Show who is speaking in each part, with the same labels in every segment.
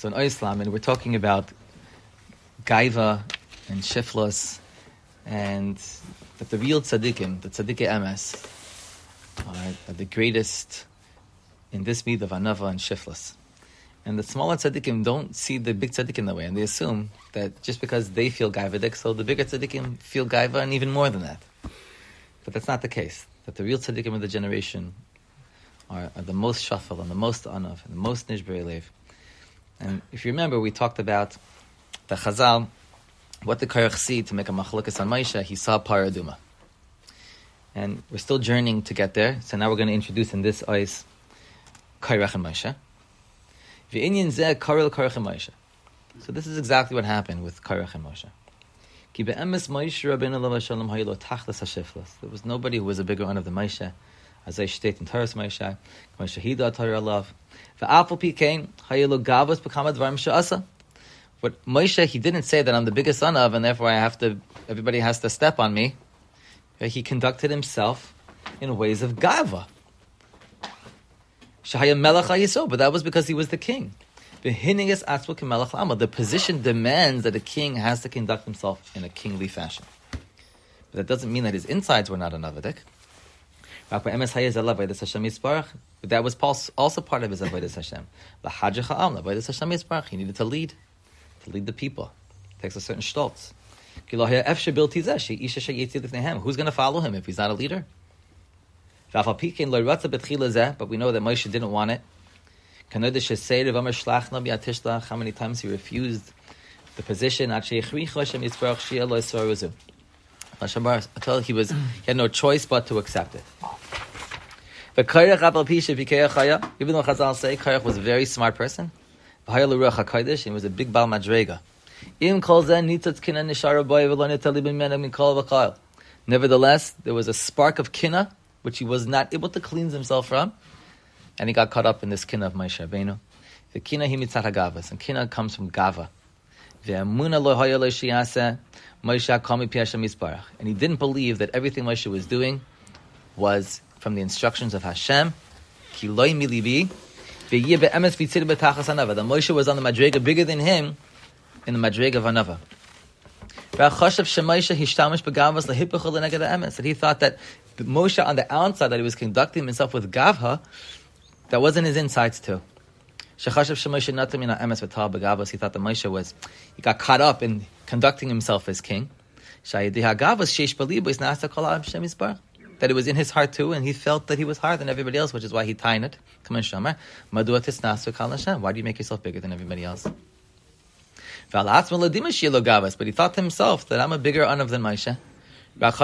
Speaker 1: So in Islam, and we're talking about gaiva and shiflas, and that the real tzaddikim, the tzaddikei emes, are the greatest in this meed of anava and shiflas. And the smaller tzaddikim don't see the big tzaddikim that way, and they assume that just because they feel gaivadik, so the bigger tzaddikim feel gaiva and even more than that. But that's not the case. That the real tzaddikim of the generation are the most shafal and the most anav and the most nishbei lev. And if you remember, we talked about the Chazal, what the Karach see to make a machlokas on Moshe. He saw paraduma. And we're still journeying to get there, so now we're going to introduce in this ice Karach and Moshe. So this is exactly what happened with Karach and Moshe. There was nobody who was a bigger one of the Moshe, as I state in Taras Moshe, Shahida Torah love. But Moshe, he didn't say that I'm the biggest son of, and therefore everybody has to step on me. He conducted himself in ways of gava. But that was because he was the king. The position demands that a king has to conduct himself in a kingly fashion. But that doesn't mean that his insides were not an avadik. But that was also part of his avodas Hashem. He needed to lead the people. It takes a certain stolz. Who's going to follow him if he's not a leader? But we know that Moshe didn't want it. How many times he refused the position? He had no choice but to accept it. Even though Chazal say Karach was a very smart person, he was a big Baal Madrega. Nevertheless, there was a spark of kinna which he was not able to cleanse himself from, and he got caught up in this kinna of Moshe Rabbeinu. The kinna he mitzat hagavas, and kinna comes from gava. And he didn't believe that everything Moshe was doing was from the instructions of Hashem. That Moshe was on the madrega bigger than him in the madrega of anava. That he thought that Moshe on the outside, that he was conducting himself with gavha, that wasn't his insides too. He thought that Moshe he got caught up in conducting himself as king. That it was in his heart too, and he felt that he was higher than everybody else, which is why he tied it. Why do you make yourself bigger than everybody else? But he thought to himself that I'm a bigger anav than Moshe. And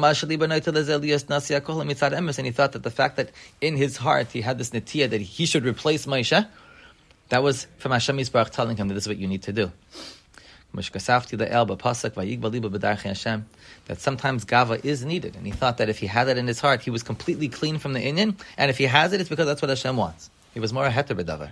Speaker 1: he thought that the fact that in his heart he had this netiyah that he should replace Moshe, that was from Hashem Yisbarach telling him that this is what you need to do. That sometimes gava is needed, and he thought that if he had that in his heart, he was completely clean from the inyan, and if he has it, it's because that's what Hashem wants. He was more a heter b'davar.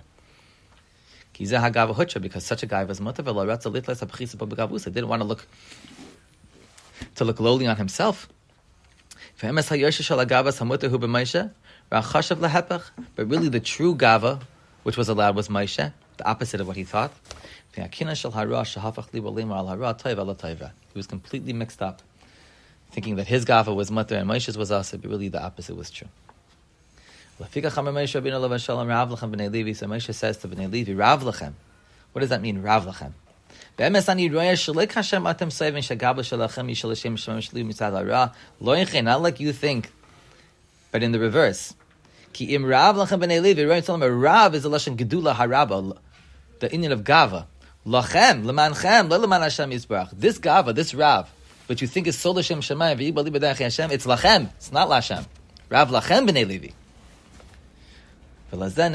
Speaker 1: Because such a guy was mutav, didn't want to look lowly on himself. But really the true gava, which was allowed, was Moshe, the opposite of what he thought. He was completely mixed up, thinking that his gava was mutter and Moshe's was asa, but really the opposite was true. So Moshe says to Bnei Levi, Rav Lechem. What does that mean, Rav Lechem? Not like you think, but in the reverse. Rav is a lashon gedula haraba, the inyan of gava. Lachem, lemanchem, leman Hashem Yisbarach. This gava, this Rav, which you think is sol Hashem Shemayim, it's lachem, it's not lashem. Rav lachem b'nei Levi. This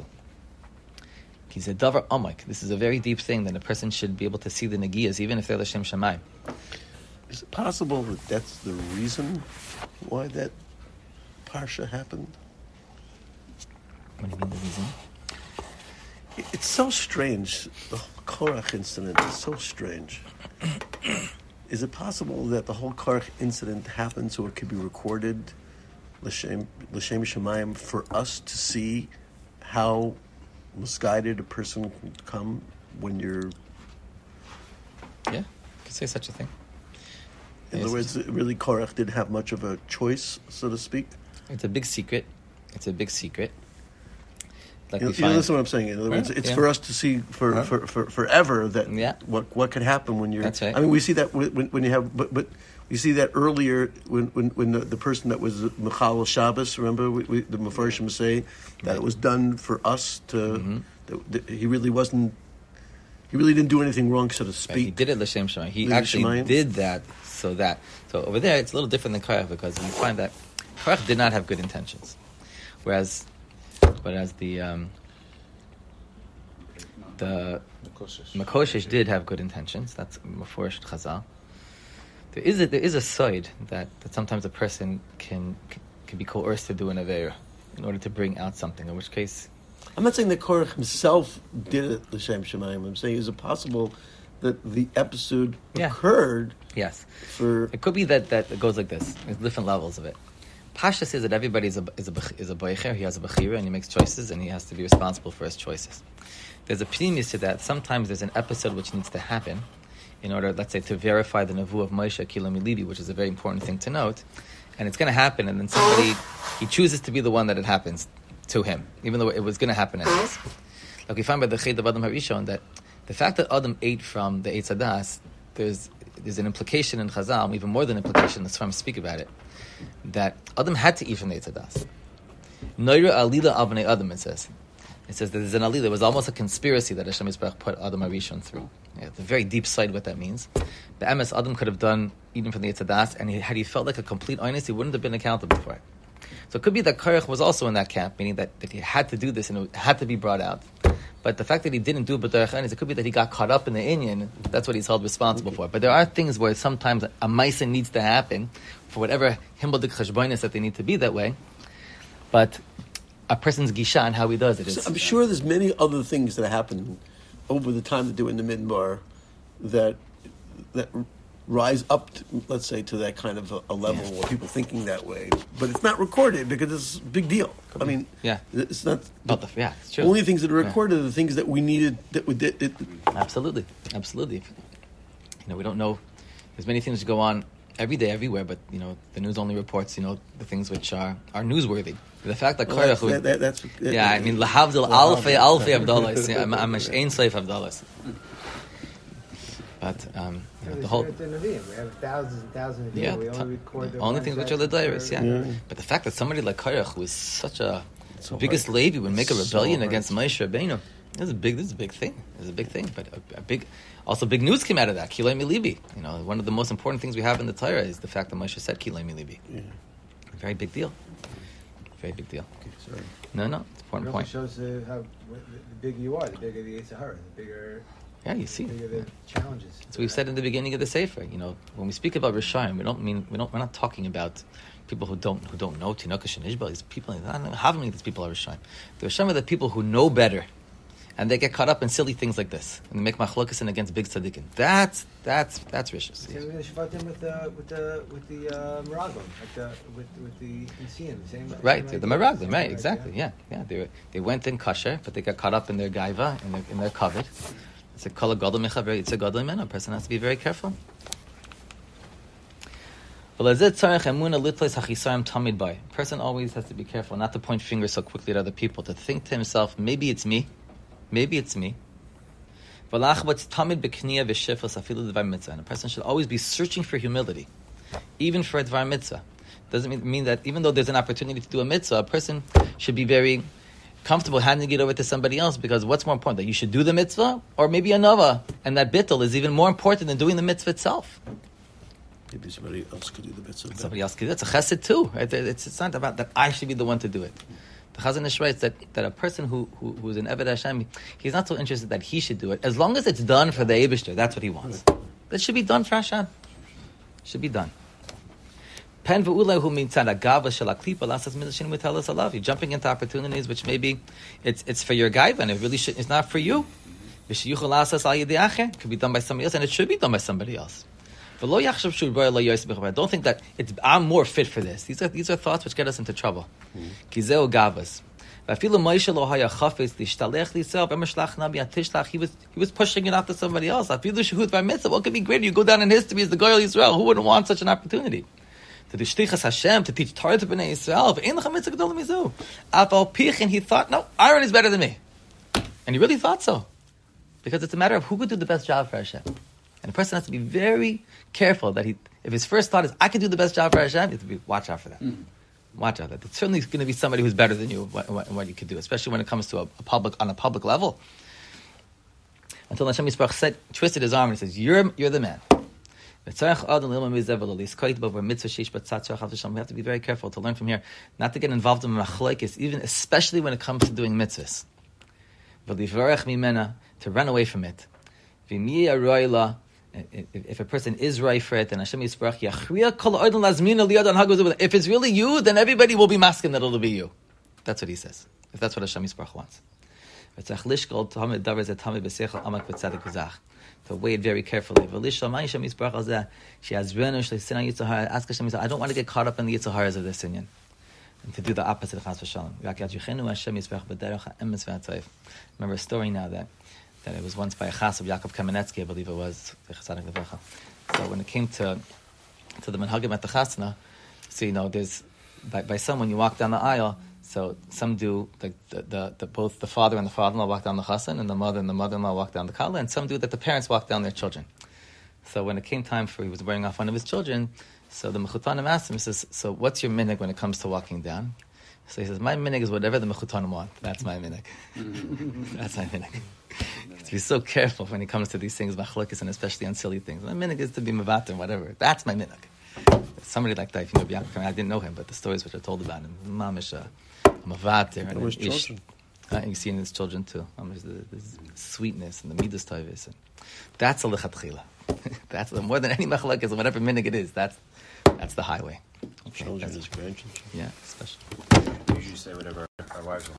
Speaker 1: is a very deep thing that a person should be able to see the negiyas, even if they're l'shem shamayim.
Speaker 2: Is it possible that that's the reason why that parsha happened?
Speaker 1: What do you mean the reason?
Speaker 2: It's so strange. The whole Korach incident is so strange. Is it possible that the whole Korach incident happened so it could be recorded L'Shem Shemayim for us to see how misguided a person can come when you're...
Speaker 1: Yeah, you could say such a thing.
Speaker 2: In other words, really Korach didn't have much of a choice, so to speak?
Speaker 1: It's a big secret. It's a big secret. Like
Speaker 2: you listen to what I'm saying. In other words, it's for us to see for forever that what could happen when you're...
Speaker 1: That's right.
Speaker 2: I mean, we see that when you have... But we see that earlier when the person that was Michal Shabbos, remember, the Mefarshim say that it was done for us to... That he really wasn't... He really didn't do anything wrong, so to speak.
Speaker 1: Right, he did it l'shem shamayim. He actually did that so that... So over there, it's a little different than Korach because you find that Korach did not have good intentions. Whereas the Makoshesh did have good intentions. That's Meforish Chazal. There is a side that sometimes a person can be coerced to do an Aveira in order to bring out something, in which case...
Speaker 2: I'm not saying that Korach himself did it, l'shem shamayim. I'm saying, is it possible that the episode occurred?
Speaker 1: Yes.
Speaker 2: It
Speaker 1: could be that it goes like this. There's different levels of it. Pasha says that everybody is a boicher. He has a bechira and he makes choices and he has to be responsible for his choices. There's a pnimis to that. Sometimes there's an episode which needs to happen in order, let's say, to verify the nevuah of Moshe Kilam Libi, which is a very important thing to note. And it's going to happen, and then he chooses to be the one that it happens to him, even though it was going to happen anyways. Like we find by the Ched of Adam HaRishon that the fact that Adam ate from the Eitz Hadas, there's an implication in Chazal, even more than implication, the Sfarim speak about it, that Adam had to eat from the Eitz Hadas. Noira alila avnei Adam, it says. It says that there's an alila. It was almost a conspiracy that Hashem Yisbarach put Adam HaRishon through. It's a very deep side what that means. The Emes Adam could have done eating from the Eitz Hadas, and had he felt like a complete honest, he wouldn't have been accountable for it. So it could be that Korach was also in that camp, meaning that he had to do this and it had to be brought out. But the fact that he didn't do it b'derech hanis, it could be that he got caught up in the inyan. That's what he's held responsible for. But there are things where sometimes a ma'isa needs to happen for whatever himbaldik cheshbonis that they need to be that way. But a person's gisha and how he does it.
Speaker 2: So I'm sure there's many other things that happen over the time that do in the midbar that rise up, let's say, to that kind of a level where people thinking that way. But it's not recorded because it's a big deal. I mean, it's not...
Speaker 1: it's true.
Speaker 2: Only things that are recorded are the things that we needed, that we did.
Speaker 1: Absolutely. We don't know. There's many things that go on every day, everywhere, but, the news only reports, the things which are newsworthy. The fact that Korach... lahavdil alfei avdalas. I'm a ein slave avdalas. But the whole...
Speaker 3: We have thousands and thousands of people. We only record the
Speaker 1: only things which are the diaries, But the fact that somebody like Korach, who is such a biggest Levi, would make a rebellion against Moshe Rabbeinu, this is a big thing. It's a big thing, but also big news came out of that. Kilei Milibi. One of the most important things we have in the Torah is the fact that Moshe said Kilei Milibi. A very big deal. Very big deal.
Speaker 2: Okay, sorry.
Speaker 1: No, it's an important point.
Speaker 3: It shows how the bigger you are, the bigger the Yetzer Hara, the bigger...
Speaker 1: Yeah, you see.
Speaker 3: The challenges.
Speaker 1: As we've said in the beginning of the Sefer, when we speak about Rishayim, we're not talking about people who don't know Tinokesh and Ishbal. These people, how many of these people are Rishayim? The Rishayim are the people who know better, and they get caught up in silly things like this, and they make machlokas against big tzaddikim. That's rishus.
Speaker 3: Same with the Shvatim with the Meraglim, with the Nisim.
Speaker 1: Right, the Meraglim, right, exactly. Yeah. They went in kasher, but they got caught up in their gaiva, in their kavod. It's a kol gadol mechaver. It's a gadol mena. A person has to be very careful. A person always has to be careful not to point fingers so quickly at other people. To think to himself, maybe it's me. And a person should always be searching for humility, even for a dvar mitzvah. Doesn't mean that even though there's an opportunity to do a mitzvah, a person should be very comfortable handing it over to somebody else, because what's more important, that you should do the mitzvah or maybe another, and that bittul is even more important than doing the mitzvah itself.
Speaker 2: Maybe somebody else could do the mitzvah.
Speaker 1: Somebody else could do it. It's a chesed too. It's not about that I should be the one to do it. The Chazon Ish writes that a person who's an Eved Hashem, he's not so interested that he should do it. As long as it's done for the Eibishter, that's what he wants. That should be done for Hashem. Should be done. Pen v'ulei hu mitzad agava shel aklipa lasas midashin mitalas alav. You're jumping into opportunities which maybe it's for your gaiva and it really it's not for you. V'shiyuchol lasas al yedei acher. It could be done by somebody else, and it should be done by somebody else. V'lo yachshav shu b'rei lo yosef b'chavar. Don't think that I'm more fit for this. These are thoughts which get us into trouble. Kizeo gavas. He was pushing it out to somebody else. What could be greater? You go down in history as the Goyal Yisrael. Who wouldn't want such an opportunity? To do Shtichas Hashem, to teach Torah to Bnei Yisrael. He thought, no, Aaron is better than me. And he really thought so. Because it's a matter of who could do the best job for Hashem. And a person has to be very careful that if his first thought is, I can do the best job for Hashem, you have to watch out for that. Watch out. It's certainly going to be somebody who's better than you in what you could do, especially when it comes to on a public level. Until Hashem Yisparach said, twisted his arm and he says, you're the man. We have to be very careful to learn from here, not to get involved in machlokes, even especially when it comes to doing mitzvahs. To run away from it. If a person is right for it, then Hashem Yisparach if it's really you, then everybody will be masking that it'll be you. That's what he says. If that's what Hashem Yisparach wants. To weigh it very carefully. She has ask Hashem, I don't want to get caught up in the Yitzaharas of this Inyan. And to do the opposite of Chas V'Shalom. Remember a story now that it was once by a chas of Yaakov Kamenetsky, I believe it was. So when it came to the menhagim at the chasna, so there's by some when you walk down the aisle, so some do both the father and the father-in-law walk down the chassan, and the mother-in-law walk down the kala, and some do that the parents walk down their children. So when it came time for he was wearing off one of his children, so the mechutanim asked him, he says, so what's your minhag when it comes to walking down? So he says, my minhag is whatever the mechutanim want. That's my minhag. That's my minhag. To be so careful when it comes to these things, machlokes, and especially on silly things. My minhag is to be mevater, whatever. That's my minhag. Somebody like that, if you know Bianca, I didn't know him, but the stories which are told about him, mamish, mevater, and
Speaker 2: his children.
Speaker 1: You see in his children too. The sweetness and the midas tovis. That's a lechatchila. That's more than any machlokes, whatever minhag it is. That's the highway. Okay,
Speaker 2: Children, his grandchildren.
Speaker 1: Yeah, especially.
Speaker 4: We usually say whatever our wives want.